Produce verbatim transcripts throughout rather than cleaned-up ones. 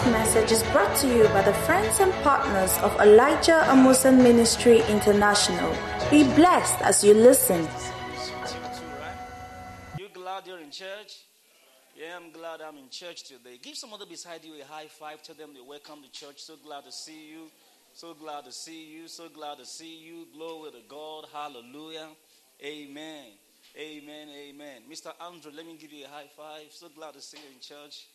message is brought to you by the friends and partners of Elijah Amusan Ministry International. Be blessed as you listen. You glad you're in church? Yeah, I'm glad I'm in church today. Give somebody beside you a high five. Tell them you're welcome to church. So glad to see you. So glad to see you. So glad to see you. Glory to God. Hallelujah. Amen. Amen. Amen. Mister Andrew, let me give you a high five. So glad to see you in church.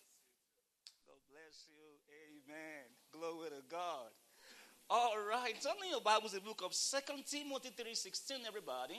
God bless you. Amen. Glory to God. All right. Turn in your Bibles, the book of Second Timothy three sixteen, everybody.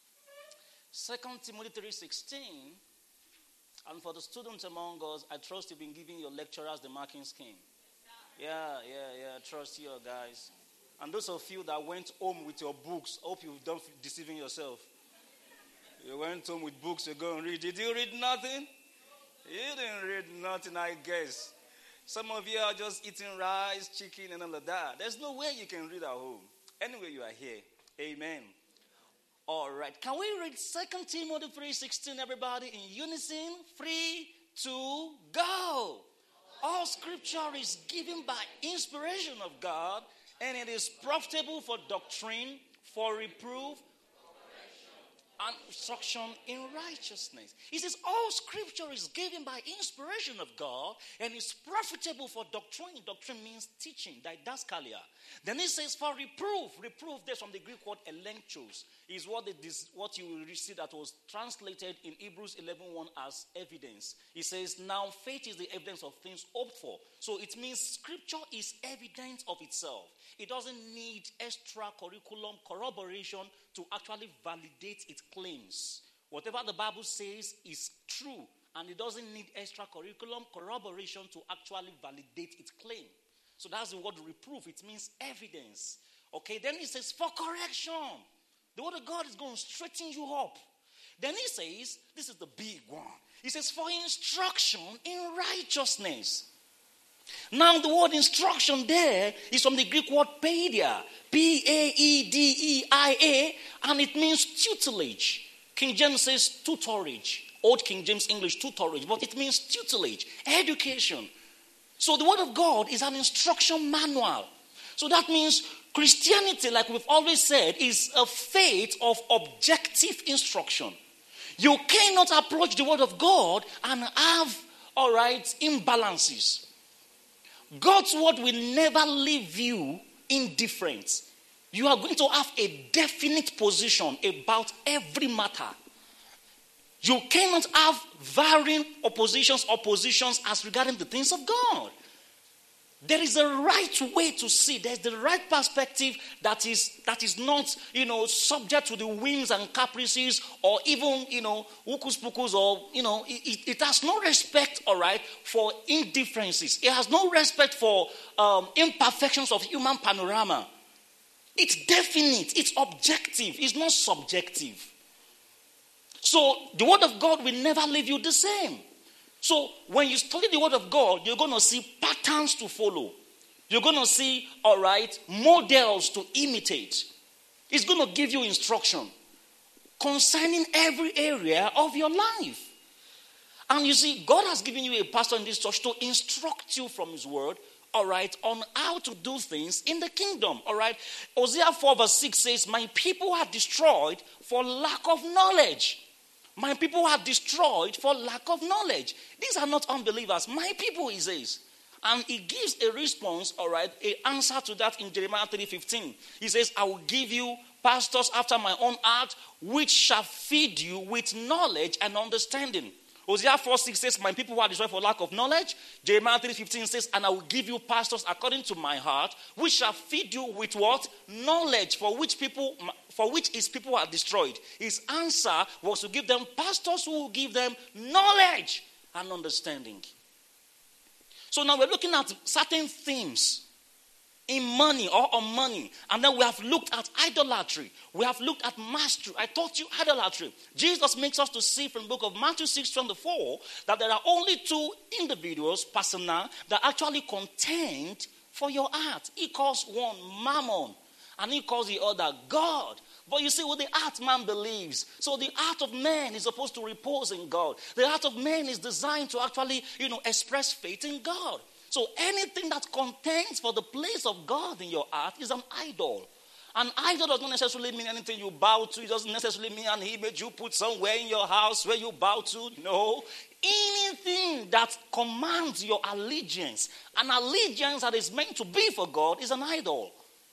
Second Timothy three sixteen. And for the students among us, I trust you've been giving your lecturers the marking scheme. Yeah, yeah, yeah. Trust you guys. And those of you that went home with your books, hope you've done deceiving yourself. You went home with books to go and read. Did you read nothing? You didn't read nothing, I guess. Some of you are just eating rice, chicken, and all of that. There's no way you can read at home. Anyway, you are here. Amen. All right. Can we read Second Timothy three sixteen, everybody, in unison? Three, two, go. All scripture is given by inspiration of God, and it is profitable for doctrine, for reproof, and instruction in righteousness. He says all scripture is given by inspiration of God and is profitable for doctrine. Doctrine means teaching, didaskalia. Then he says for reproof. Reproof, that's from the Greek word elenchos, is what, it is, what you will see that was translated in Hebrews eleven one as evidence. He says now faith is the evidence of things hoped for. So it means scripture is evidence of itself. It doesn't need extra curriculum corroboration to actually validate its claims. Whatever the Bible says is true, and it doesn't need extra curriculum corroboration to actually validate its claim. So that's the word reproof. It means evidence. Okay, then he says for correction. The word of God is going to straighten you up. Then he says, this is the big one. He says for instruction in righteousness. Now the word instruction there is from the Greek word paideia, P A E D E I A, and it means tutelage. King James says tutorage. Old King James English tutorage, but it means tutelage, education. So the word of God is an instruction manual. So that means Christianity, like we've always said, is a faith of objective instruction. You cannot approach the word of God and have, all right, imbalances. God's word will never leave you indifferent. You are going to have a definite position about every matter. You cannot have varying oppositions or positions as regarding the things of God. There is a right way to see. There's the right perspective that is that is not, you know, subject to the whims and caprices or even, you know, hocus pocus or, you know, it, it has no respect, all right, for indifferences. It has no respect for um, imperfections of human panorama. It's definite. It's objective. It's not subjective. So the word of God will never leave you the same. So when you study the word of God, you're going to see patterns to follow. You're going to see, all right, models to imitate. It's going to give you instruction concerning every area of your life. And you see, God has given you a pastor in this church to instruct you from his word, all right, on how to do things in the kingdom, all right. Hosea four verse six says, my people are destroyed for lack of knowledge. My people are destroyed for lack of knowledge. These are not unbelievers. My people, he says. And he gives a response, all right, an answer to that in Jeremiah three fifteen. He says, I will give you pastors after my own heart, which shall feed you with knowledge and understanding. Hosea four six says, my people are destroyed for lack of knowledge. Jeremiah three fifteen says, and I will give you pastors according to my heart, which shall feed you with what? Knowledge, for which people, for which his people are destroyed. His answer was to give them pastors who will give them knowledge and understanding. So now we're looking at certain themes in money or on money. And then we have looked at idolatry. We have looked at mastery. I taught you idolatry. Jesus makes us to see from the book of Matthew six twenty-four that there are only two individuals, persona, that actually contend for your heart. He calls one Mammon and he calls the other God. But you see, what the heart man believes. So the heart of man is supposed to repose in God. The heart of man is designed to actually, you know, express faith in God. So anything that contends for the place of God in your heart is an idol. An idol does not necessarily mean anything you bow to. It doesn't necessarily mean an image you put somewhere in your house where you bow to. No. Anything that commands your allegiance, an allegiance that is meant to be for God, is an idol.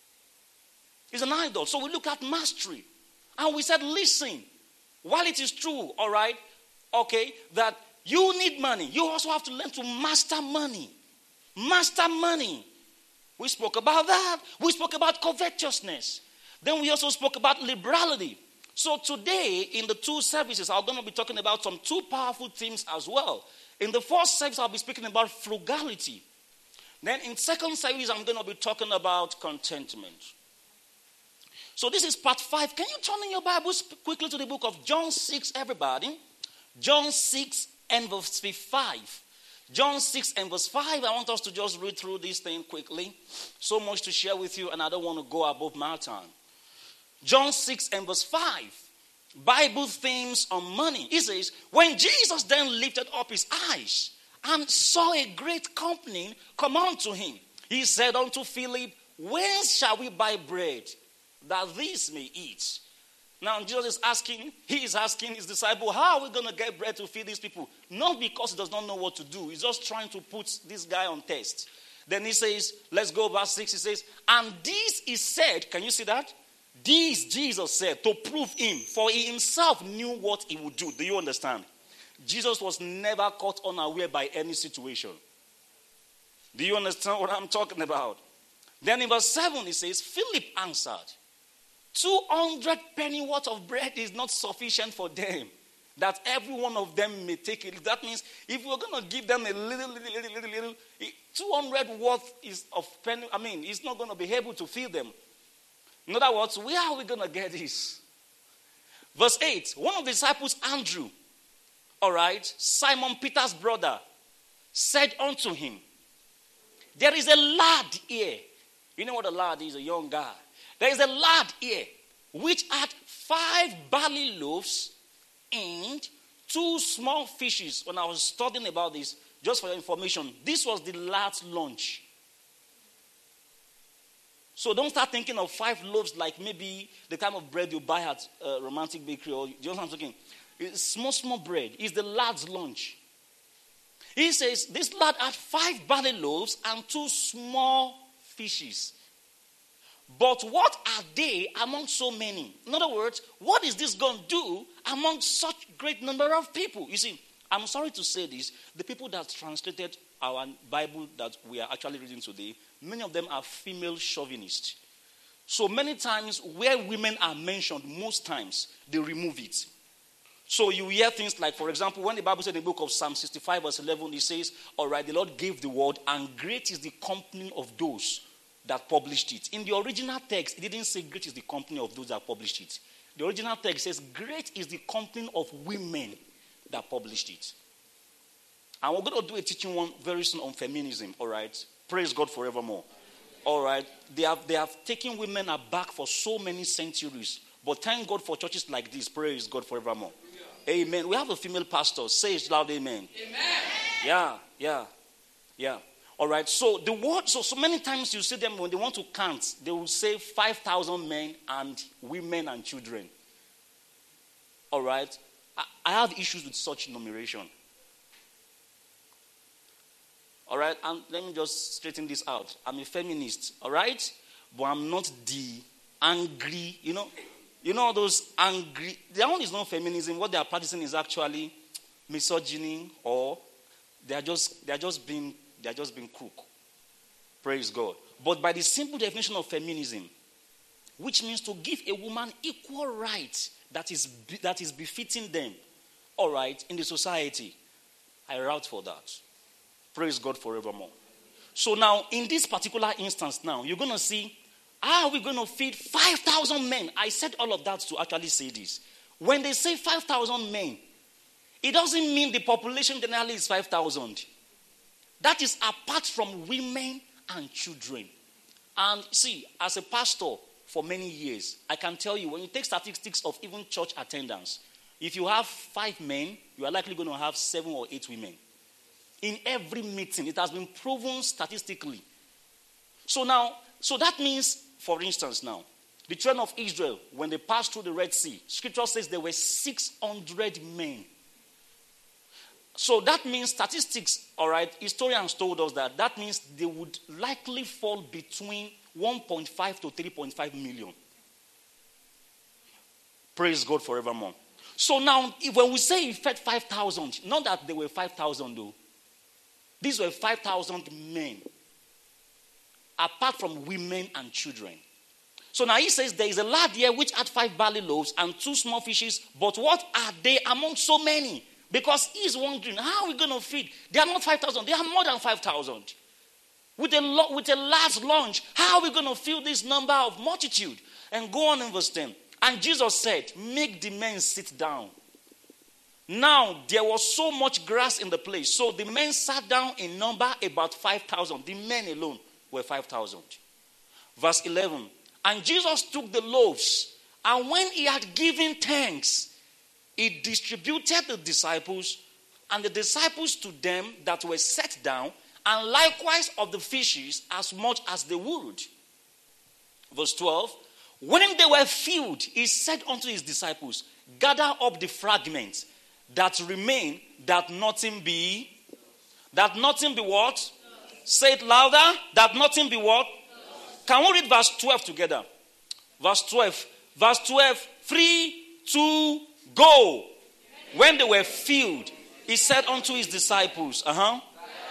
It's an idol. So we look at mastery. And we said, listen, while it is true, all right, okay, that you need money, you also have to learn to master money. Master money. We spoke about that. We spoke about covetousness. Then we also spoke about liberality. So today, in the two services, I'm going to be talking about some two powerful themes as well. In the first service, I'll be speaking about frugality. Then in second service, I'm going to be talking about contentment. So this is part five. Can you turn in your Bibles quickly to the book of John six, everybody? John six and verse five. John six and verse five, I want us to just read through this thing quickly. So much to share with you, and I don't want to go above my time. John six and verse five, Bible themes on money. It says, when Jesus then lifted up his eyes and saw a great company come unto him, he said unto Philip, whence shall we buy bread that these may eat? Now, Jesus is asking, he is asking his disciple, how are we going to get bread to feed these people? Not because he does not know what to do. He's just trying to put this guy on test. Then he says, let's go verse six. He says, and this is said, can you see that? This Jesus said to prove him, for he himself knew what he would do. Do you understand? Jesus was never caught unaware by any situation. Do you understand what I'm talking about? Then in verse seven, he says, Philip answered, two hundred penny worth of bread is not sufficient for them, that every one of them may take it. That means if we're going to give them a little, little, little, little, little, two hundred worth is of penny, I mean, it's not going to be able to feed them. In other words, where are we going to get this? Verse eight, one of the disciples, Andrew, all right, Simon Peter's brother, said unto him, there is a lad here. You know what a lad is, a young guy. There is a lad here which had five barley loaves and two small fishes. When I was studying about this, just for your information, this was the lad's lunch. So don't start thinking of five loaves like maybe the kind of bread you buy at uh, Romantic Bakery. Or, do you know what I'm talking? It's small, small bread. It's the lad's lunch. He says, this lad had five barley loaves and two small fishes. But what are they among so many? In other words, what is this going to do among such great number of people? You see, I'm sorry to say this. The people that translated our Bible that we are actually reading today, many of them are female chauvinists. So many times where women are mentioned, most times they remove it. So you hear things like, for example, when the Bible said in the book of Psalm sixty-five verse eleven, it says, all right, the Lord gave the word and great is the company of those that published it. In the original text, it didn't say great is the company of those that published it. The original text says great is the company of women that published it. And we're going to do a teaching one very soon on feminism, all right? Praise God forevermore. All right? They have, they have taken women aback for so many centuries. But thank God for churches like this. Praise God forevermore. Yeah. Amen. We have a female pastor. Say it loud, amen. Amen. Yeah, yeah, yeah. All right, so the word, so, so many times you see them when they want to count, they will say five thousand men and women and children. All right, I, I have issues with such numeration. All right, and let me just straighten this out. I'm a feminist, all right, but I'm not the angry, you know, you know those angry, their own is not feminism. What they are practicing is actually misogyny, or they are just, they are just being They're just being crook. Praise God. But by the simple definition of feminism, which means to give a woman equal rights that is that is befitting them, all right, in the society, I route for that. Praise God forevermore. So now, in this particular instance now, you're going to see, how are we going to feed five thousand men? I said all of that to actually say this. When they say five thousand men, it doesn't mean the population generally is five thousand. That is apart from women and children. And see, as a pastor for many years, I can tell you, when you take statistics of even church attendance, if you have five men, you are likely going to have seven or eight women. In every meeting. It has been proven statistically. So now, so that means, for instance now, the children of Israel, when they passed through the Red Sea, Scripture says there were six hundred men. So that means statistics, all right, historians told us that that means they would likely fall between one point five to three point five million. Praise God forevermore. So now, if, when we say he fed five thousand, not that they were five thousand though. These were five thousand men, apart from women and children. So now he says there is a lad here which had five barley loaves and two small fishes, but what are they among so many? Because he's wondering, how are we going to feed? They are not five thousand, they are more than five thousand. With a, lo- with a large lunch, how are we going to fill this number of multitude? And go on in verse ten. And Jesus said, make the men sit down. Now, there was so much grass in the place. So the men sat down in number about five thousand. The men alone were five thousand. Verse eleven. And Jesus took the loaves, and when he had given thanks, he distributed the disciples, and the disciples to them that were set down, and likewise of the fishes as much as they would. Verse twelve. When they were filled, he said unto his disciples, gather up the fragments that remain, that nothing be, that nothing be what? Say it louder, that nothing be what? Can we read verse twelve together? Verse twelve. Verse twelve. Three, two, go. When they were filled, he said unto his disciples, uh-huh.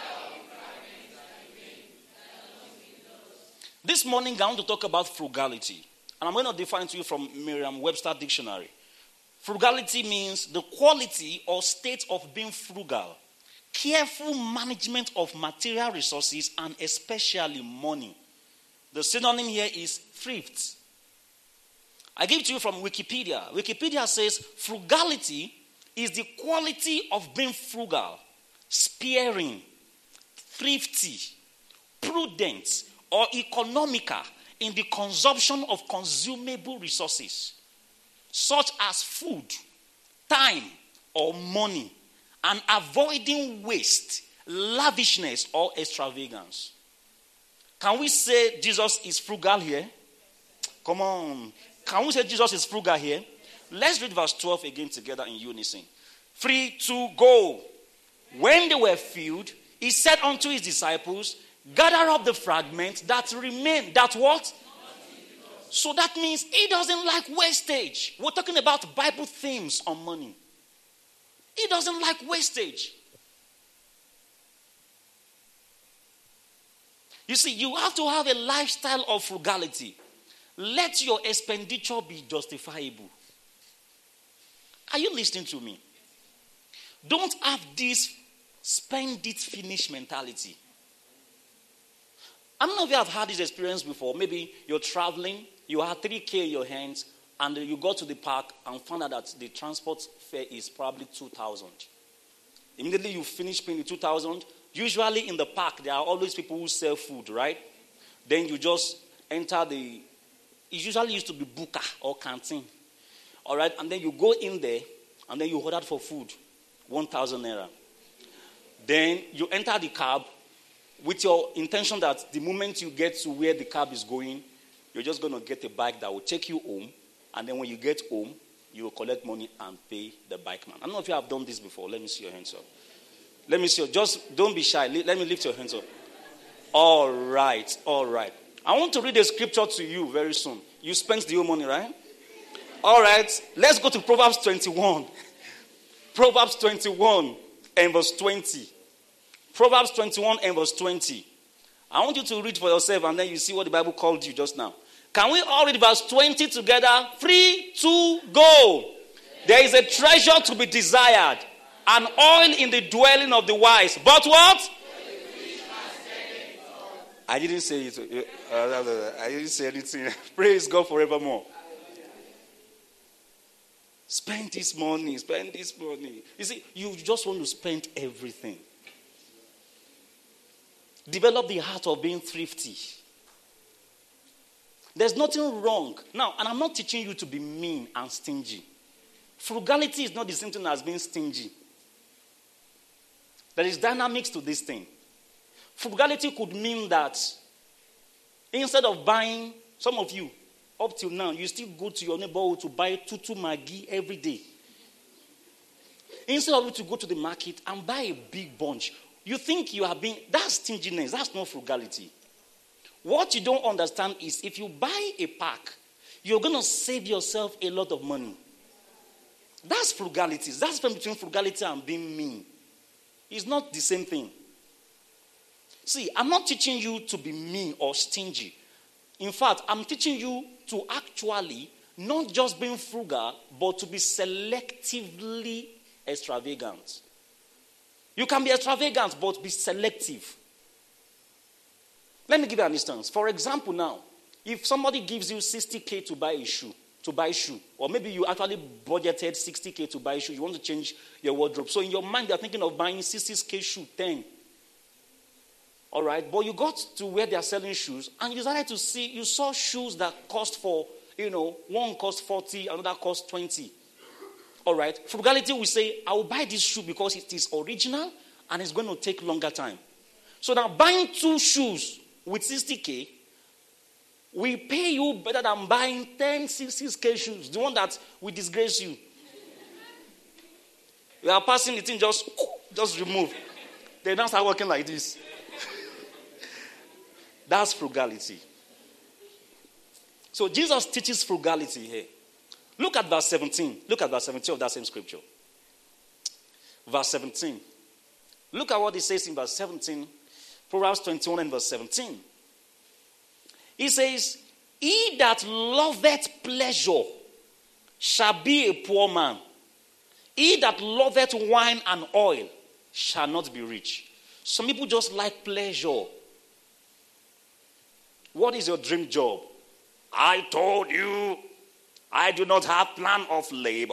This morning I want to talk about frugality. And I'm going to define to you from Merriam-Webster Dictionary. Frugality means the quality or state of being frugal. Careful management of material resources and especially money. The synonym here is thrift. I give it to you from Wikipedia. Wikipedia says frugality is the quality of being frugal, sparing, thrifty, prudent, or economical in the consumption of consumable resources, such as food, time, or money, and avoiding waste, lavishness, or extravagance. Can we say Jesus is frugal here? Come on. Can we say Jesus is frugal here? Let's read verse twelve again together in unison. Three, two, go. When they were filled, he said unto his disciples, gather up the fragments that remain. That what? So that means he doesn't like wastage. We're talking about Bible themes on money. He doesn't like wastage. You see, you have to have a lifestyle of frugality. Let your expenditure be justifiable. Are you listening to me? Don't have this spend it, finish mentality. How many of you have had this experience before? Maybe you're traveling, you had three K in your hands, and you go to the park and find out that the transport fare is probably two thousand. Immediately you finish paying the two thousand. Usually in the park, there are always people who sell food, right? Then you just enter the, it usually used to be buka or canteen. All right, and then you go in there, and then you order for food, one thousand naira. Then you enter the cab with your intention that the moment you get to where the cab is going, you're just going to get a bike that will take you home, and then when you get home, you will collect money and pay the bike man. I don't know if you have done this before. Let me see your hands up. Let me see. Just don't be shy. Let me lift your hands up. All right, all right. I want to read a scripture to you very soon. You spent the whole money, right? All right, let's go to Proverbs twenty-one. Proverbs twenty-one and verse twenty. Proverbs twenty-one and verse twenty. I want you to read for yourself and then you see what the Bible called you just now. Can we all read verse twenty together? Three, two, go. There is a treasure to be desired, an oil in the dwelling of the wise. But what? I didn't say it. I didn't say anything. Praise God forevermore. Spend this money. Spend this money. You see, you just want to spend everything. Develop the heart of being thrifty. There's nothing wrong. Now, and I'm not teaching you to be mean and stingy. Frugality is not the same thing as being stingy. There is dynamics to this thing. Frugality could mean that instead of buying, some of you, up till now, you still go to your neighborhood to buy tutu Maggi every day. Instead of you to go to the market and buy a big bunch, you think you are being, that's stinginess, that's not frugality. What you don't understand is if you buy a pack, you're going to save yourself a lot of money. That's frugality. That's the difference between frugality and being mean. It's not the same thing. See, I'm not teaching you to be mean or stingy. In fact, I'm teaching you to actually not just being frugal, but to be selectively extravagant. You can be extravagant, but be selective. Let me give you an instance. For example now, if somebody gives you sixty thousand to buy a shoe, to buy a shoe, or maybe you actually budgeted sixty thousand to buy a shoe, you want to change your wardrobe. So in your mind, you're thinking of buying sixty thousand shoe, ten. All right, but you got to where they are selling shoes, and you decided to see, you saw shoes that cost for, you know, one cost forty, another cost twenty. All right, frugality will say, I will buy this shoe because it is original and it's going to take longer time. So now buying two shoes with sixty thousand, we pay you better than buying ten sixty thousand shoes, the one that will disgrace you. You are passing the thing, just, just remove. They now start working like this. That's frugality. So Jesus teaches frugality here. Look at verse seventeen. Look at verse seventeen of that same scripture. Verse seventeen. Look at what he says in verse seventeen. Proverbs twenty-one and verse seventeen. He says, he that loveth pleasure shall be a poor man. He that loveth wine and oil shall not be rich. Some people just like pleasure. What is your dream job? I told you, I do not have plan of labor.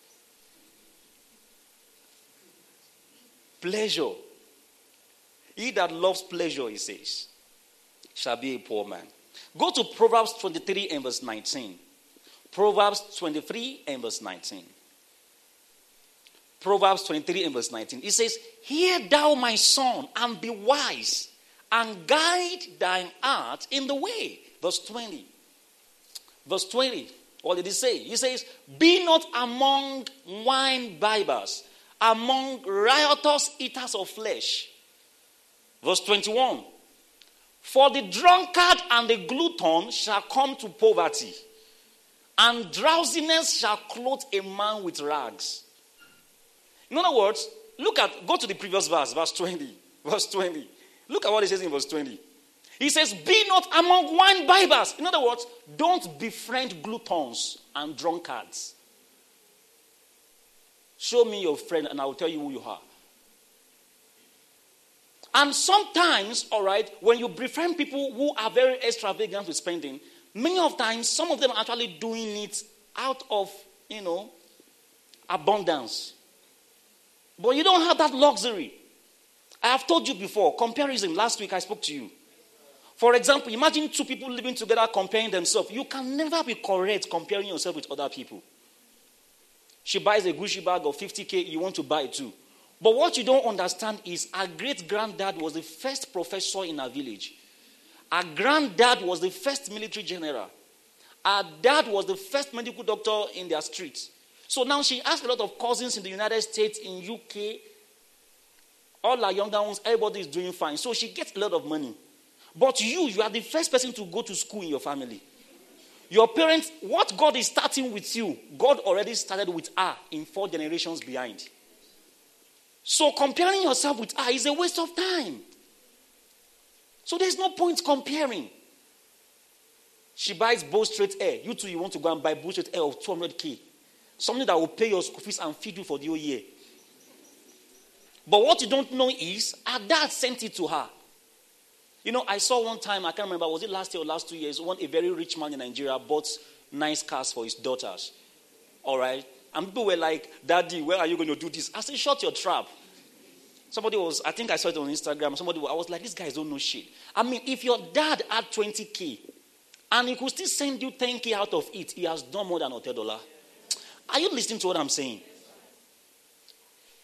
Pleasure. He that loves pleasure, he says, shall be a poor man. Go to Proverbs twenty-three and verse nineteen. Proverbs twenty-three and verse nineteen. Proverbs twenty-three and verse nineteen. It says, hear thou my son, and be wise, and guide thine heart in the way. Verse twenty. Verse twenty. What did he say? He says, be not among wine bibbers, among riotous eaters of flesh. Verse twenty-one. For the drunkard and the glutton shall come to poverty, and drowsiness shall clothe a man with rags. In other words, look at, go to the previous verse, verse twenty. Verse twenty. Look at what he says in verse twenty. He says, be not among wine bibbers. In other words, don't befriend gluttons and drunkards. Show me your friend and I will tell you who you are. And sometimes, all right, when you befriend people who are very extravagant with spending, many of times, some of them are actually doing it out of, you know, abundance. But you don't have that luxury. I have told you before, comparison. Last week I spoke to you. For example, imagine two people living together comparing themselves. You can never be correct comparing yourself with other people. She buys a Gucci bag of fifty thousand, you want to buy it too. But what you don't understand is her great-granddad was the first professor in her village. Her granddad was the first military general. Her dad was the first medical doctor in their street. So now she has a lot of cousins in the United States, in U K. All her younger ones, everybody is doing fine. So she gets a lot of money. But you, you are the first person to go to school in your family. Your parents, what God is starting with you, God already started with her in four generations behind. So comparing yourself with her is a waste of time. So there's no point comparing. She buys Bow Straight Air. You too, you want to go and buy Bow Straight Air of two hundred thousand. Something that will pay your school fees and feed you for the whole year. But what you don't know is, her dad sent it to her. You know, I saw one time, I can't remember, was it last year or last two years, one, a very rich man in Nigeria bought nice cars for his daughters. All right? And people were like, Daddy, where are you going to do this? I said, shut your trap. Somebody was, I think I saw it on Instagram, somebody, I was like, these guys don't know shit. I mean, if your dad had twenty thousand and he could still send you ten thousand out of it, he has done more than one hundred dollars. Are you listening to what I'm saying?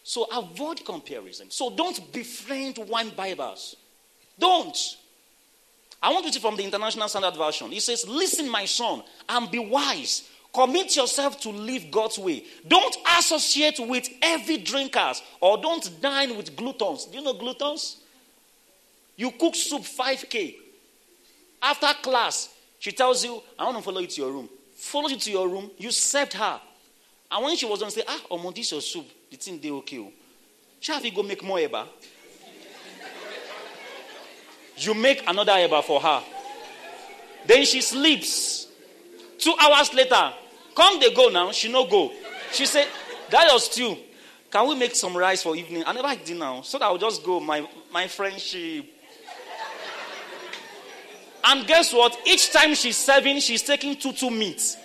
So avoid comparison. So don't befriend wine bibbers. Don't. I want to read from the International Standard Version. It says, listen, my son, and be wise. Commit yourself to live God's way. Don't associate with heavy drinkers or don't dine with gluttons. Do you know gluttons? You cook soup five K. After class, she tells you, I want to follow you to your room. Follows you to your room. You served her. And when she was going to say, ah, Omo, this your soup. The thing they okay. She have to go make more eba. You make another eba for her. Then she sleeps. Two hours later, come they go now. She no go. She said, that your stew. Can we make some rice for evening? I never did now. So that I'll just go. My, my friendship. And guess what? Each time she's serving, she's taking two two meats.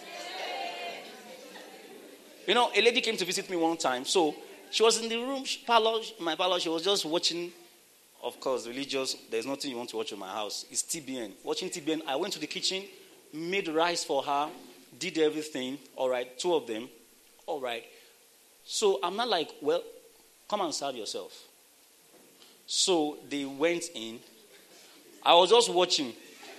You know, a lady came to visit me one time. So she was in the room, she, parlor, my parlor. She was just watching. Of course, religious, there's nothing you want to watch in my house. It's T B N. Watching T B N, I went to the kitchen, made rice for her, did everything. All right, two of them. All right. So I'm not like, well, come and serve yourself. So they went in. I was just watching.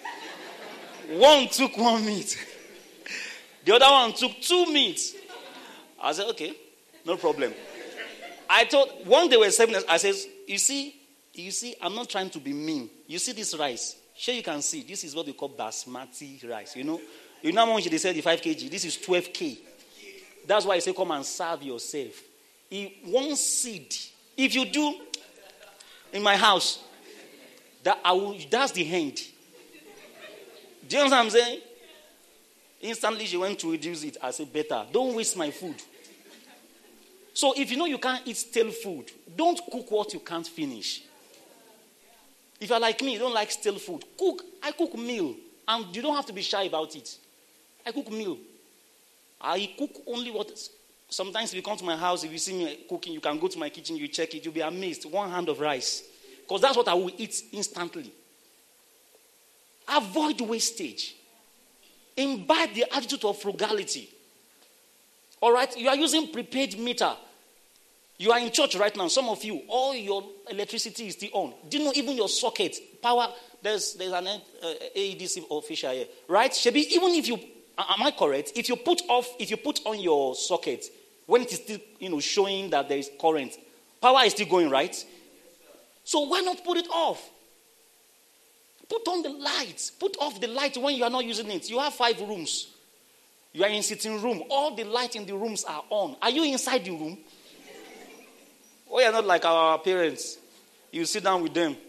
One took one meat. The other one took two meats. I said, okay, no problem. I thought, one day they were serving us, I said, you see, You see, I'm not trying to be mean. You see this rice? Sure, you can see. This is what we call basmati rice. You know, you know how much they said the five kilograms? This is twelve K. That's why I say come and serve yourself. If one seed, if you do in my house, that I will, that's the end. Do you understand what I'm saying? Instantly she went to reduce it. I said, better. Don't waste my food. So if you know you can't eat stale food, don't cook what you can't finish. If you're like me, you don't like stale food, cook. I cook meal. And you don't have to be shy about it. I cook meal. I cook only what... Sometimes if you come to my house, if you see me cooking, you can go to my kitchen, you check it, you'll be amazed. One hand of rice. Because that's what I will eat instantly. Avoid wastage. Imbibe the attitude of frugality. All right? You are using prepaid meter. You are in church right now. Some of you, all your electricity is still on. Do you know even your socket, power, there's there's an uh, A E D C official here. Right? Shebi, even if you, am I correct? If you put off, if you put on your socket, when it is still, you know, showing that there is current, power is still going, right? So why not put it off? Put on the lights. Put off the light when you are not using it. You have five rooms. You are in sitting room. All the lights in the rooms are on. Are you inside the room? Oh, you're not like our parents. You sit down with them.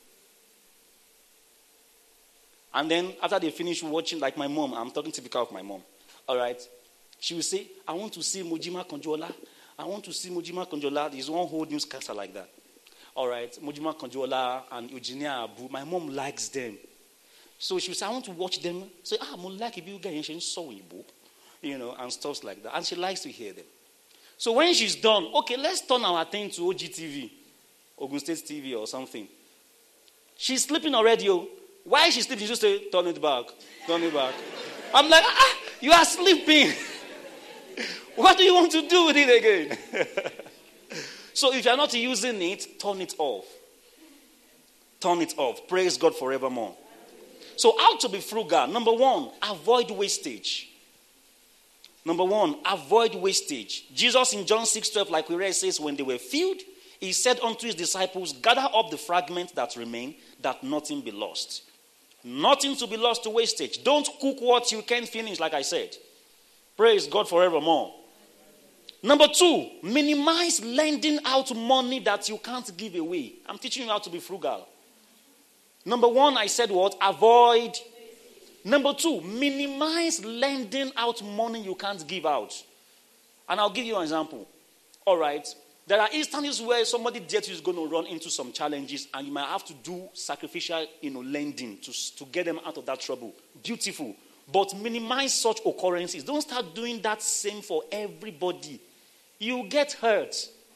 And then after they finish watching, like my mom, I'm talking typical of my mom. All right. She will say, I want to see Mojima Konjola. I want to see Mojima Konjola. There's one whole newscaster like that. All right. Mojima Konjola and Eugenia Abu. My mom likes them. So she will say, I want to watch them. Say, ah, I like if you get in so you know, and stuff like that. And she likes to hear them. So when she's done, okay, let's turn our attention to O G T V, Ogun State T V or something. She's sleeping already. Oh. Why she's sleeping? She just say, turn it back, turn it back. I'm like, ah, you are sleeping. What do you want to do with it again? So if you're not using it, turn it off. Turn it off. Praise God forevermore. So how to be frugal? Number one, avoid wastage. Number one, avoid wastage. Jesus in John six twelve, like we read, says, when they were filled, he said unto his disciples, gather up the fragments that remain, that nothing be lost. Nothing to be lost to wastage. Don't cook what you can't finish, like I said. Praise God forevermore. Number two, minimize lending out money that you can't give away. I'm teaching you how to be frugal. Number one, I said what? Avoid. Number two, minimize lending out money you can't give out. And I'll give you an example. All right. There are instances where somebody dear to you is going to run into some challenges and you might have to do sacrificial, you know, lending to, to get them out of that trouble. Beautiful. But minimize such occurrences. Don't start doing that same for everybody. You get hurt.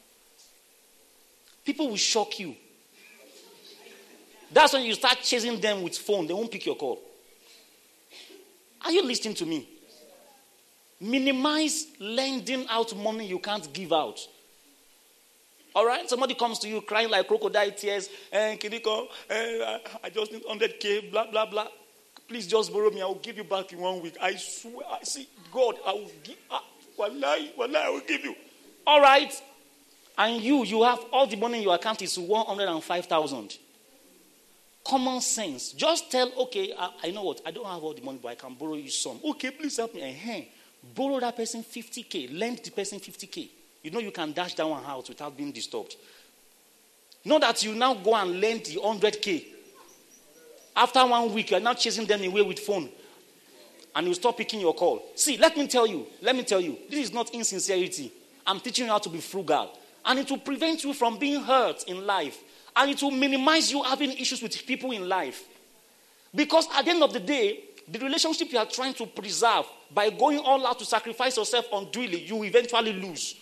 People will shock you. That's when you start chasing them with phone. They won't pick your call. Are you listening to me? Minimize lending out money you can't give out. All right? Somebody comes to you crying like crocodile tears. And can you come? Eh, I just need one hundred K, blah, blah, blah. Please just borrow me. I will give you back in one week. I swear. I see, God, I will give. Ah, wallahi, wallahi, I will give you. All right? And you, you have all the money in your account is one hundred five thousand. Common sense. Just tell, okay, I, I know what, I don't have all the money, but I can borrow you some. Okay, please help me. Uh-huh. Borrow that person fifty K. Lend the person fifty K. You know you can dash that one out without being disturbed. Not that you now go and lend the one hundred K. After one week, you're now chasing them away with phone. And you stop picking your call. See, let me tell you, let me tell you, this is not insincerity. I'm teaching you how to be frugal. And it will prevent you from being hurt in life. And it will minimize you having issues with people in life. Because at the end of the day, the relationship you are trying to preserve by going all out to sacrifice yourself unduly, you eventually lose.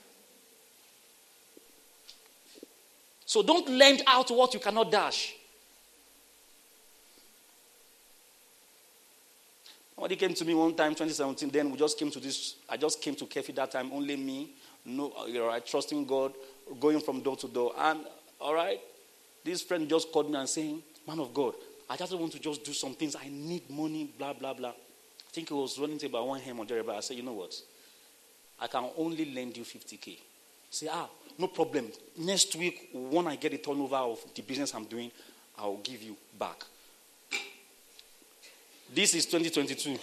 So don't lend out what you cannot dash. Somebody came to me one time, twenty seventeen, then we just came to this, I just came to Kefi that time, only me, no, you're right, trusting God, going from door to door. And, all right, this friend just called me and saying, man of God, I just want to just do some things. I need money, blah, blah, blah. I think it was running to about one hem or there, but I said, you know what? I can only lend you fifty K. Say, ah, no problem. Next week, when I get the turnover of the business I'm doing, I'll give you back. This is twenty twenty-two.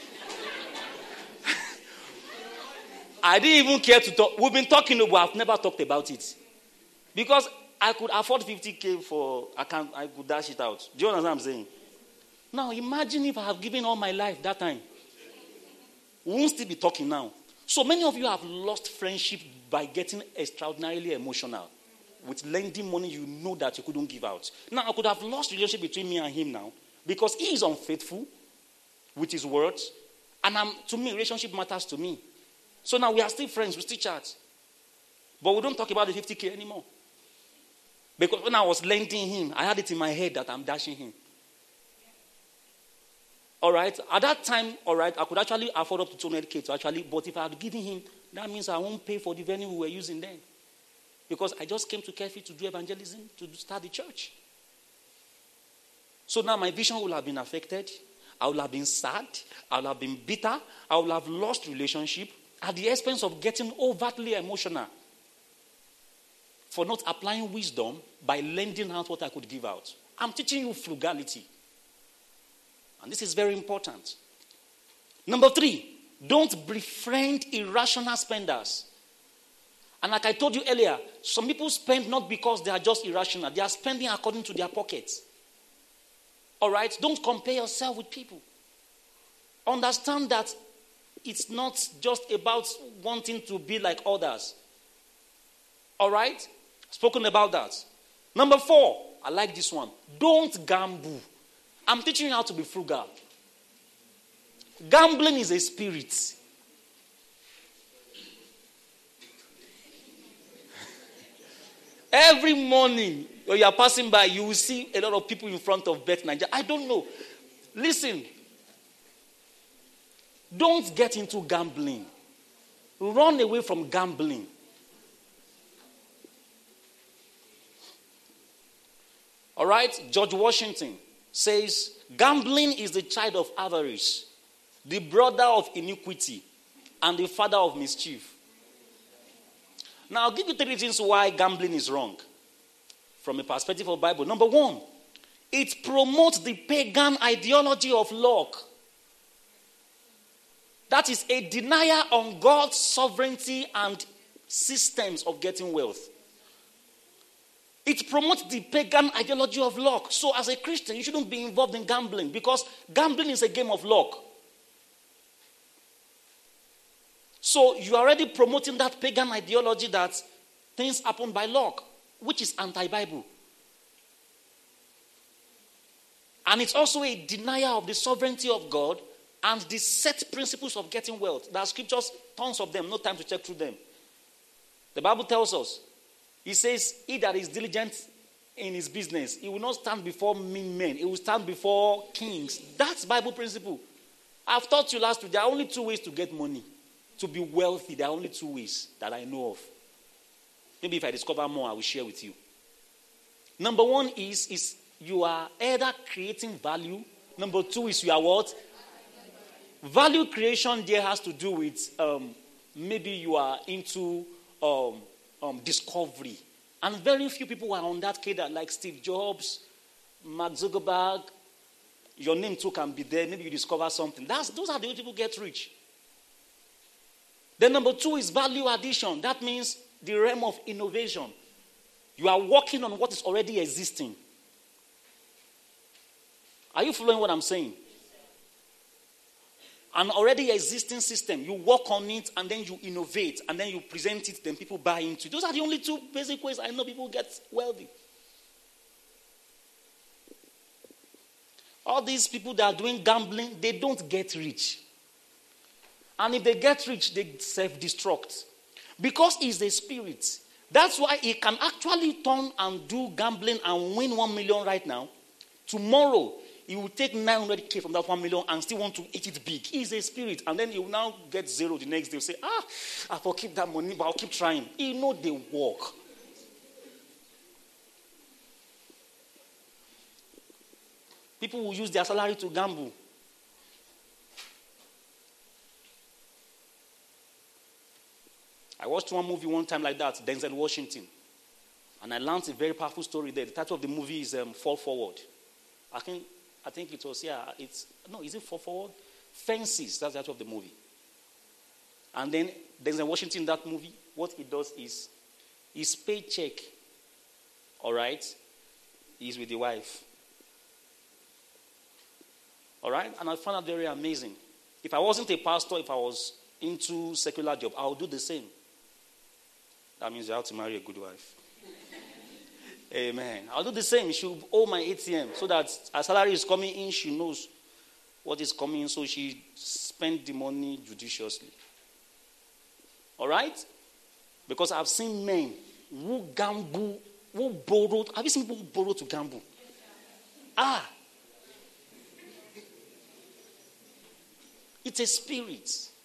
I didn't even care to talk. We've been talking, but I've never talked about it. Because I could afford fifty K for, I, can, I could dash it out. Do you understand what I'm saying? Now, imagine if I have given all my life that time. We won't still be talking now. So many of you have lost friendship by getting extraordinarily emotional. With lending money you know that you couldn't give out. Now, I could have lost relationship between me and him now. Because he is unfaithful with his words. And I'm, to me, relationship matters to me. So now we are still friends, we still chat. But we don't talk about the fifty K anymore. Because when I was lending him, I had it in my head that I'm dashing him. All right? At that time, all right, I could actually afford up to two hundred K to actually, but if I had given him, that means I won't pay for the venue we were using then. Because I just came to Kefi to do evangelism, to start the church. So now my vision will have been affected. I will have been sad. I will have been bitter. I will have lost relationship at the expense of getting overtly emotional for not applying wisdom by lending out what I could give out. I'm teaching you frugality. And this is very important. Number three, don't befriend irrational spenders. And like I told you earlier, some people spend not because they are just irrational. They are spending according to their pockets. All right? Don't compare yourself with people. Understand that it's not just about wanting to be like others. All right? Spoken about that. Number four, I like this one. Don't gamble. I'm teaching you how to be frugal. Gambling is a spirit. Every morning when you are passing by, you will see a lot of people in front of Bet Nigeria. I don't know. Listen. Don't get into gambling. Run away from gambling. All right? George Washington says, gambling is the child of avarice, the brother of iniquity, and the father of mischief. Now, I'll give you three reasons why gambling is wrong from a perspective of the Bible. Number one, it promotes the pagan ideology of luck. That is a denial on God's sovereignty and systems of getting wealth. It promotes the pagan ideology of luck. So as a Christian, you shouldn't be involved in gambling because gambling is a game of luck. So you're already promoting that pagan ideology that things happen by luck, which is anti-Bible. And it's also a denial of the sovereignty of God and the set principles of getting wealth. There are scriptures, tons of them, no time to check through them. The Bible tells us, it says, he that is diligent in his business, he will not stand before mean men. He will stand before kings. That's Bible principle. I've taught you last week, there are only two ways to get money. To be wealthy, there are only two ways that I know of. Maybe if I discover more, I will share with you. Number one is, is you are either creating value. Number two is you are what? Value creation there has to do with um, maybe you are into um, um, discovery. And very few people are on that cadre, like Steve Jobs, Mark Zuckerberg. Your name too can be there. Maybe you discover something. That's, those are the way people get rich. Then number two is value addition. That means the realm of innovation. You are working on what is already existing. Are you following what I'm saying? An already existing system. You work on it and then you innovate and then you present it, then people buy into it. Those are the only two basic ways I know people get wealthy. All these people that are doing gambling, they don't get rich. And if they get rich, they self-destruct. Because it's a spirit. That's why he can actually turn and do gambling and win one million right now. Tomorrow, he will take nine hundred k from that one million and still want to eat it big. He's a spirit. And then he will now get zero the next day. He'll say, ah, I will keep that money, but I'll keep trying. He know they work. People will use their salary to gamble. I watched one movie one time like that, Denzel Washington. And I learned a very powerful story there. The title of the movie is um, Fall Forward. I think, I think it was, yeah, it's, no, is it Fall Forward? Fences, that's the title of the movie. And then Denzel Washington, that movie, what he does is, his paycheck, all right, is with the wife. All right? And I found that very amazing. If I wasn't a pastor, if I was into secular job, I would do the same. That means you have to marry a good wife. Amen. I'll do the same. She will owe my A T M so that her salary is coming in, she knows what is coming in, so she spends the money judiciously. All right? Because I've seen men who gamble, who borrowed. Have you seen people who borrow to gamble? Ah. It's a spirit.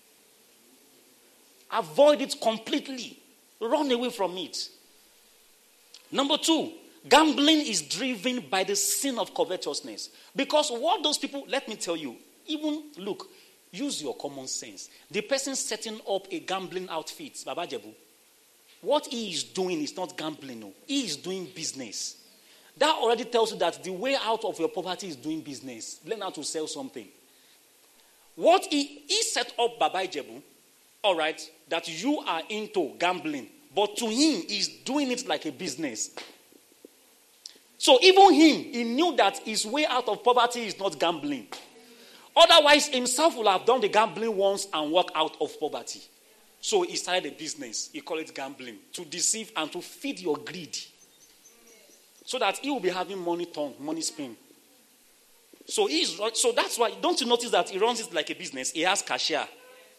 Avoid it completely. Run away from it. Number two, gambling is driven by the sin of covetousness. Because what those people, let me tell you, even, look, use your common sense. The person setting up a gambling outfit, Baba Jebu, what he is doing is not gambling. No. He is doing business. That already tells you that the way out of your poverty is doing business. Learn how to sell something. What he, he set up Baba Jebu, all right, that you are into gambling. But to him, he's doing it like a business. So even him, he knew that his way out of poverty is not gambling. Otherwise, himself will have done the gambling once and walk out of poverty. So he started a business. He called it gambling. To deceive and to feed your greed. So that he will be having money turn, money spin. So he's so that's why, don't you notice that he runs it like a business? He has cashier.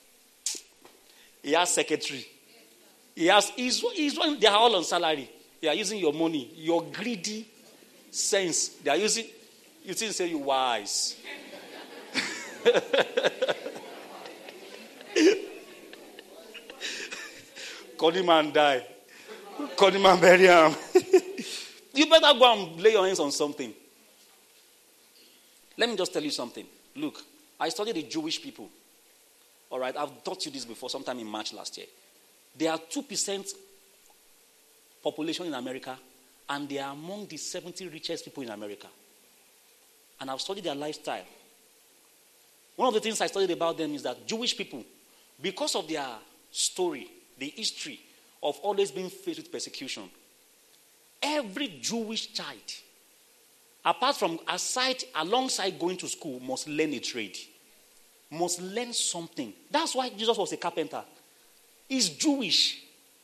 He has secretary. He has, he's, he's running, they are all on salary. They are using your money, your greedy sense. They are using, you didn't say you wise. Call him and die. Call him and bury him. You better go and lay your hands on something. Let me just tell you something. Look, I studied the Jewish people. All right, I've taught you this before, sometime in March last year. They are two percent population in America, and they are among the seventy richest people in America. And I've studied their lifestyle. One of the things I studied about them is that Jewish people, because of their story, the history of always being faced with persecution, every Jewish child, apart from, aside, alongside going to school, must learn a trade. Must learn something. That's why Jesus was a carpenter. He's Jewish.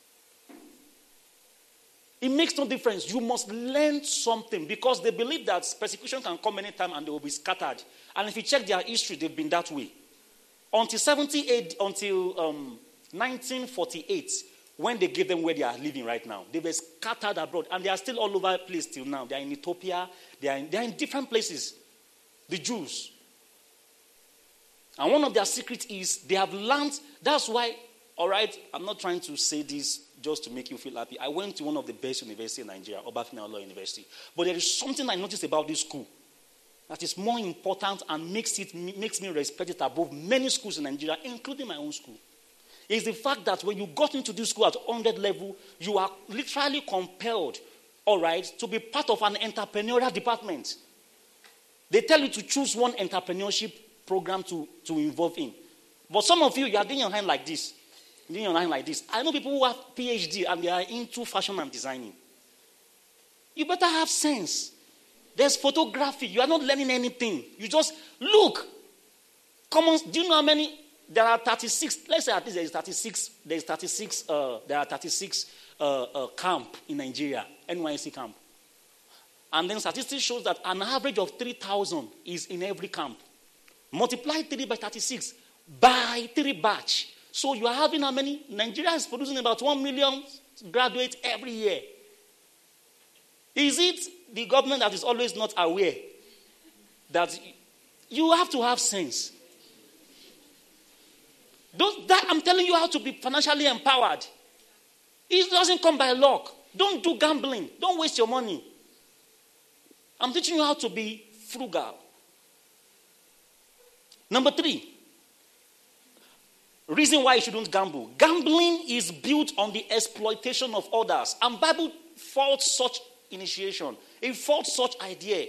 It makes no difference. You must learn something because they believe that persecution can come anytime and they will be scattered. And if you check their history, they've been that way. Until seventy-eight, until um, nineteen forty-eight, when they gave them where they are living right now, they were scattered abroad. And they are still all over the place till now. They are in Ethiopia. They are in, they are in different places. The Jews. And one of their secrets is they have learned. That's why, all right, I'm not trying to say this just to make you feel happy. I went to one of the best universities in Nigeria, Obafemi Awolowo University. But there is something I noticed about this school that is more important and makes it makes me respect it above many schools in Nigeria, including my own school. Is the fact that when you got into this school at one hundred level, you are literally compelled, all right, to be part of an entrepreneurial department. They tell you to choose one entrepreneurship program to, to involve in. But some of you, you are doing your hand like this. Doing your hand like this. I know people who have PhD and they are into fashion and designing. You better have sense. There's photography. You are not learning anything. You just look. Come on, do you know how many? There are thirty-six. Let's say at least there is thirty-six. There is thirty-six. Uh, there are thirty-six uh, uh, camp in Nigeria, N Y C camp. And then statistics shows that an average of three thousand is in every camp. Multiply three by thirty-six by three batch. So you are having how many? Nigeria is producing about one million graduates every year. Is it the government that is always not aware that you have to have sense? Those, that I'm telling you how to be financially empowered. It doesn't come by luck. Don't do gambling. Don't waste your money. I'm teaching you how to be frugal. Number three, reason why you shouldn't gamble. Gambling is built on the exploitation of others. And Bible faults such initiation. It faults such idea.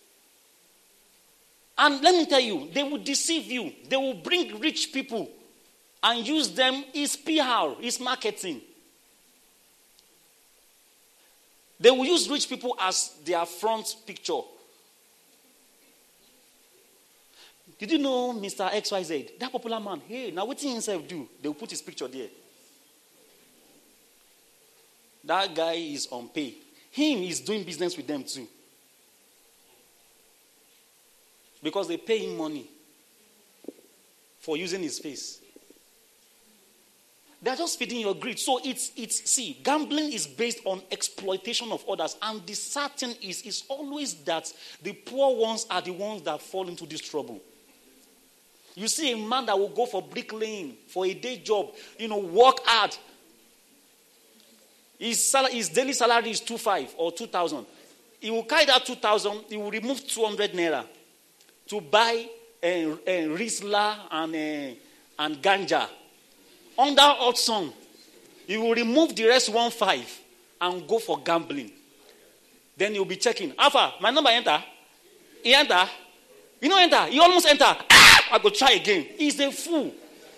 And let me tell you, they will deceive you. They will bring rich people and use them. It's P R, it's marketing. They will use rich people as their front picture. Did you know Mister X Y Z? That popular man. Hey, now what he himself do? They will put his picture there. That guy is on pay. Him is doing business with them too. Because they pay him money for using his face. They're just feeding your greed. So it's, it's see, gambling is based on exploitation of others. And the certain is, is always that the poor ones are the ones that fall into this trouble. You see a man that will go for bricklaying, for a day job, you know, work hard. His, sal- his daily salary is two five or two thousand. He will carry that two thousand, he will remove two hundred naira to buy a, a Rizla and, a, and ganja. Under hot sun, he will remove the rest one five and go for gambling. Then he'll be checking. Alpha, my number enter. He enter. You know enter. He almost enter. Ah! I go try again. He's a fool.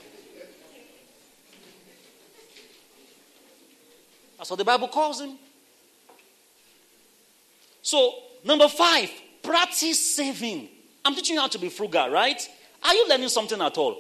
That's what the Bible calls him. So, number five, practice saving. I'm teaching you how to be frugal, right? Are you learning something at all?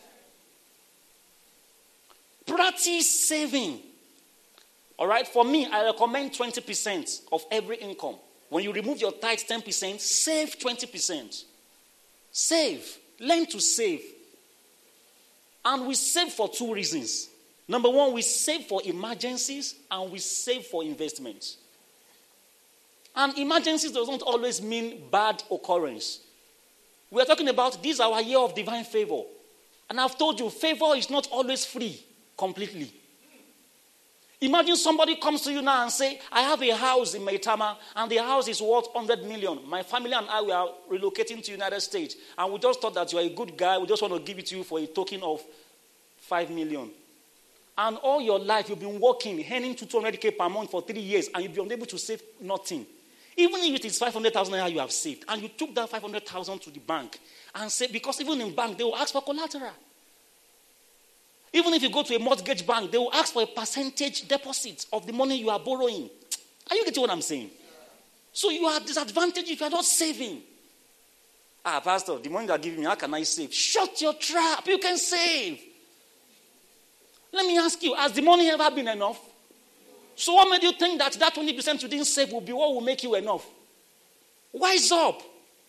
Practice saving. All right, for me, I recommend twenty percent of every income. When you remove your tithe ten percent, save twenty percent. Save. Learn to save. And we save for two reasons. Number one, we save for emergencies and we save for investments. And emergencies doesn't always mean bad occurrence. We are talking about this is our year of divine favor. And I've told you, favor is not always free completely. Imagine somebody comes to you now and say, I have a house in Maitama and the house is worth one hundred million. My family and I we are relocating to the United States. And we just thought that you are a good guy. We just want to give it to you for a token of five million. And all your life you've been working, earning two hundred k per month for three years and you've been unable to save nothing. Even if it is five hundred thousand naira you have saved and you took that five hundred thousand to the bank and say, because even in bank they will ask for collateral. Even if you go to a mortgage bank, they will ask for a percentage deposit of the money you are borrowing. Are you getting what I'm saying? So you are disadvantaged if you are not saving. Ah, Pastor, the money you are giving me, how can I save? Shut your trap. You can save. Let me ask you, has the money ever been enough? So what made you think that that twenty percent you didn't save will be what will make you enough? Wise up.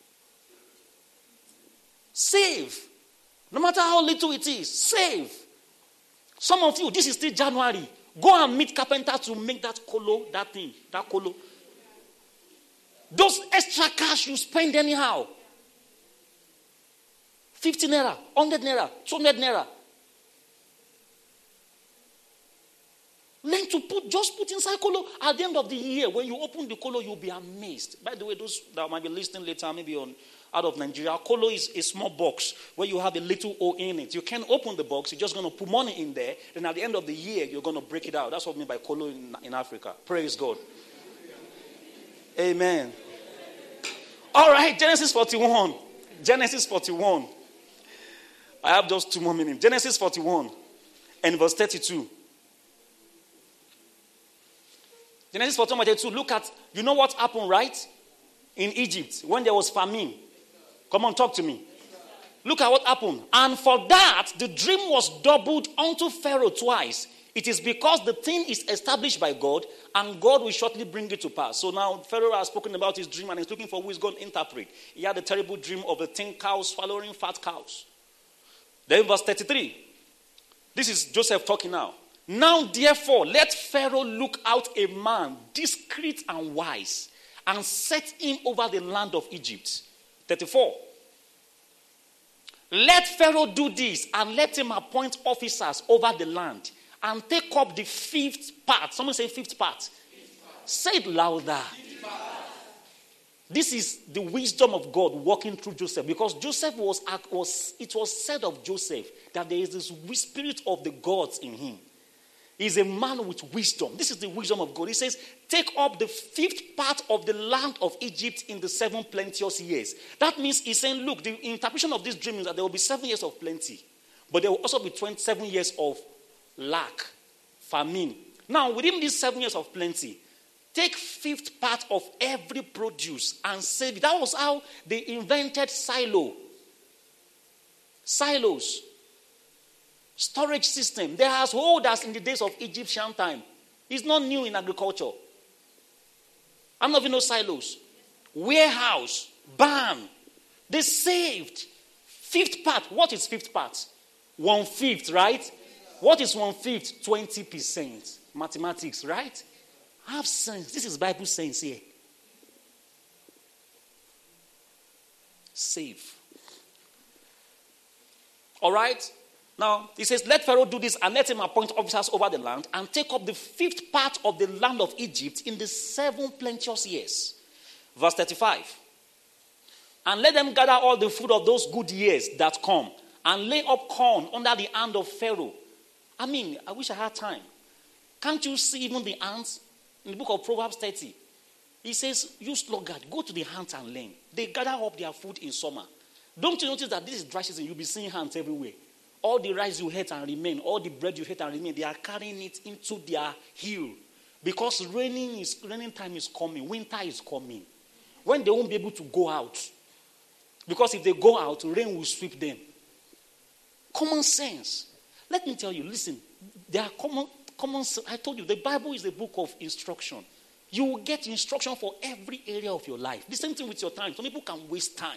Save. No matter how little it is, save. Some of you, this is still January. Go and meet carpenter to make that colo, that thing, that colo. Those extra cash you spend anyhow. fifty naira, one hundred naira, two hundred naira. Learn to put, just put inside Kolo. At the end of the year, when you open the Kolo, you'll be amazed. By the way, those that might be listening later, maybe on out of Nigeria, Kolo is a small box where you have a little O in it. You can't open the box. You're just going to put money in there. Then at the end of the year, you're going to break it out. That's what I mean by Kolo in, in Africa. Praise God. Amen. All right, Genesis forty-one. Genesis forty-one. I have just two more minutes. Genesis forty-one and verse thirty-two. Genesis forty-one, thirty-two. Look at, you know what happened, right? In Egypt, when there was famine. Come on, talk to me. Look at what happened. And for that, the dream was doubled unto Pharaoh twice. It is because the thing is established by God, and God will shortly bring it to pass. So now Pharaoh has spoken about his dream, and he's looking for who is going to interpret. He had a terrible dream of a thin cow swallowing fat cows. Then verse thirty-three. This is Joseph talking now. Now therefore, let Pharaoh look out a man discreet and wise, and set him over the land of Egypt. thirty-four. Let Pharaoh do this, and let him appoint officers over the land, and take up the fifth part. Someone say fifth part. Fifth part. Say it louder. This is the wisdom of God working through Joseph, because Joseph was, was it was said of Joseph that there is this spirit of the gods in him. He's a man with wisdom. This is the wisdom of God. He says, take up the fifth part of the land of Egypt in the seven plenteous years. That means he's saying, look, the interpretation of this dream is that there will be seven years of plenty, but there will also be twenty-seven years of lack, famine. Now, within these seven years of plenty, take fifth part of every produce and save it. That was how they invented silo. Silos. Storage system. They are as old as in the days of Egyptian time. It's not new in agriculture. I don't know if you know silos. Warehouse. Barn. They saved. Fifth part. What is fifth part? One fifth, right? What is one fifth? twenty percent. Mathematics, right? Have sense. This is Bible sense here. Save. All right? Now, he says, let Pharaoh do this, and let him appoint officers over the land, and take up the fifth part of the land of Egypt in the seven plenteous years. Verse thirty-five. And let them gather all the food of those good years that come, and lay up corn under the hand of Pharaoh. I mean, I wish I had time. Can't you see even the ants? In the book of Proverbs thirty, he says, you sluggard, go to the ants and learn. They gather up their food in summer. Don't you notice that this is dry season? You'll be seeing ants everywhere. All the rice you ate and remain, all the bread you ate and remain, they are carrying it into their hill. Because raining is raining time is coming, winter is coming. When they won't be able to go out. Because if they go out, rain will sweep them. Common sense. Let me tell you, listen, there are common Common sense. I told you, the Bible is a book of instruction. You will get instruction for every area of your life. The same thing with your time. Some people can waste time.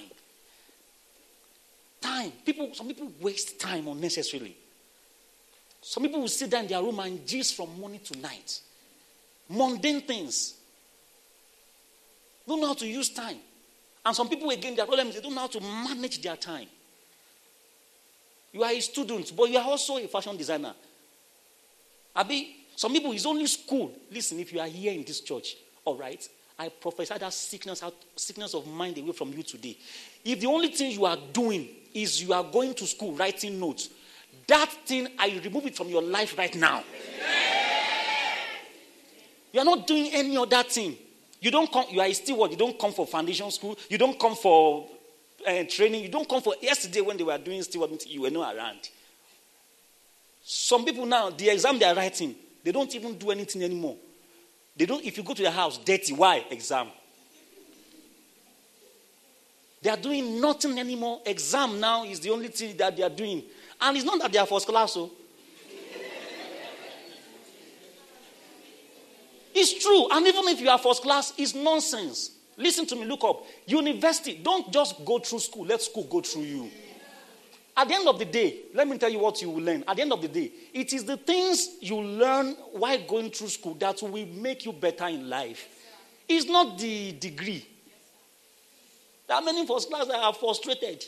Time. People, some people waste time unnecessarily. Some people will sit down in their room and gist from morning to night. Mundane things. Don't know how to use time. And some people, again, their problem is they don't know how to manage their time. You are a student, but you are also a fashion designer. Abi, some people, it's only school. Listen, if you are here in this church, all right, I prophesy that sickness, out, sickness of mind away from you today. If the only thing you are doing is you are going to school, writing notes, that thing, I remove it from your life right now. You are not doing any other thing. You don't come, you are a steward, you don't come for foundation school, you don't come for uh, training, you don't come for, yesterday when they were doing steward meeting, you were not around. Some people now, the exam they are writing, they don't even do anything anymore. They don't, if you go to their house, dirty, why? Exam. They are doing nothing anymore. Exam now is the only thing that they are doing. And it's not that they are first class, so. It's true. And even if you are first class, it's nonsense. Listen to me, look up. University, don't just go through school. Let school go through you. At the end of the day, let me tell you what you will learn. At the end of the day, it is the things you learn while going through school that will make you better in life. It's not the degree. There are many first class that are frustrated.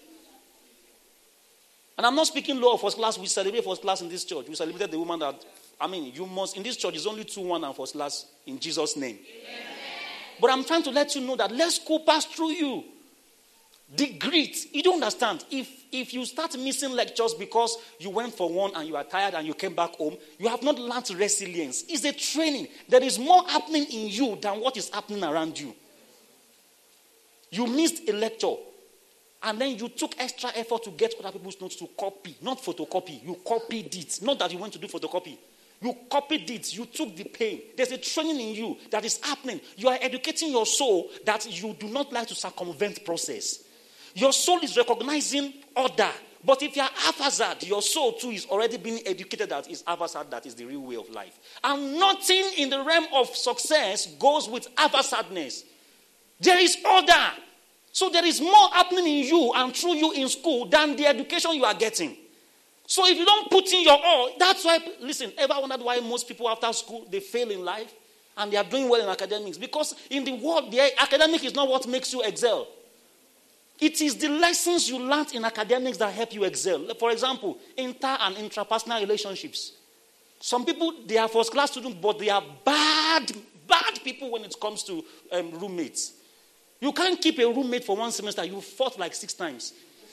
And I'm not speaking low of first class. We celebrate first class in this church. We celebrated the woman that I mean, you must, in this church, it's only two, one, and first class in Jesus' name. Amen. But I'm trying to let you know that let's go pass through you. The grit, you don't understand. If if you start missing lectures because you went for one and you are tired and you came back home, you have not learned resilience. It's a training. There is more happening in you than what is happening around you. You missed a lecture and then you took extra effort to get other people's notes to copy, not photocopy. You copied it. Not that you went to do photocopy. You copied it. You took the pain. There's a training in you that is happening. You are educating your soul that you do not like to circumvent process. Your soul is recognizing order. But if you are haphazard, your soul too is already being educated that is haphazard, that is the real way of life. And nothing in the realm of success goes with haphazardness. There is order. So there is more happening in you and through you in school than the education you are getting. So if you don't put in your all, that's why, listen, ever wondered why most people after school, they fail in life and they are doing well in academics? Because in the world, the academic is not what makes you excel. It is the lessons you learned in academics that help you excel. For example, inter and intrapersonal relationships. Some people, they are first class students, but they are bad, bad people when it comes to um, roommates. You can't keep a roommate for one semester. You fought like six times.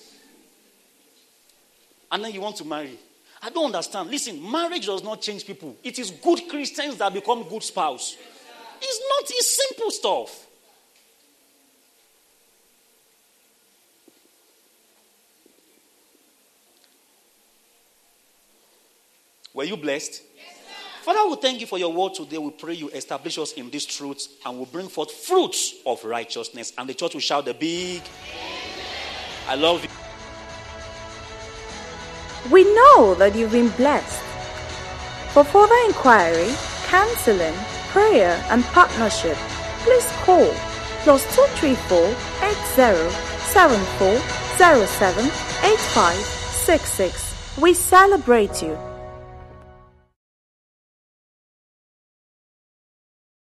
And then you want to marry. I don't understand. Listen, marriage does not change people. It is good Christians that become good spouse. It's not, it's simple stuff. Were you blessed? Yes, sir. Father, we thank you for your word today. We pray you establish us in these truths and will bring forth fruits of righteousness. And the church will shout the big, Amen. I love you. We know that you've been blessed. For further inquiry, counseling, prayer, and partnership, please call plus two three four eight zero seven four zero seven eight five six six. We celebrate you.